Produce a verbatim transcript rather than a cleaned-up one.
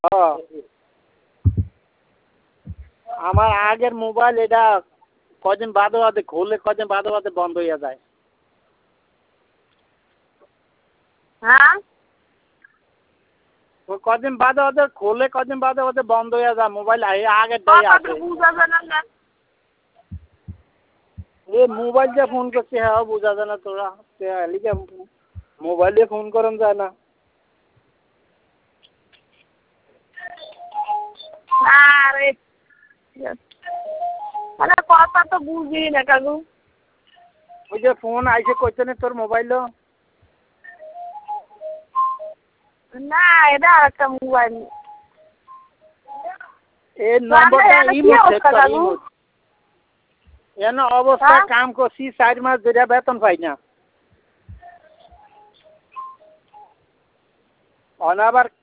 হ্যাঁ আমার আগের মোবাইল এটা কদিন বাদে বাদে খুললে কদিন বাদে বাদে বন্ধ হয়ে যায়। হ্যাঁ ওই কদিন বাদে বাদে খুললে কদিন বাদে বাদে বন্ধ হয়ে যায় মোবাইল আগেরটাই আছে। এ মোবাইল দিয়ে ফোন করছে হ্যাঁ বোঝা যায় না তোরা লিখে মোবাইল দিয়ে ফোন করেন যায় না। আরে মানে কথা তো বুঝি না কাকু। ওই যে ফোন আইসে করছে না তোর মোবাইলও। না এটা আর একটা মোবাইল। এই নম্বরটা ইমো সেট কর ইমো। এন অবস্থা কাম করছি চার মাস ধরে বেতন পাই না। অনাবার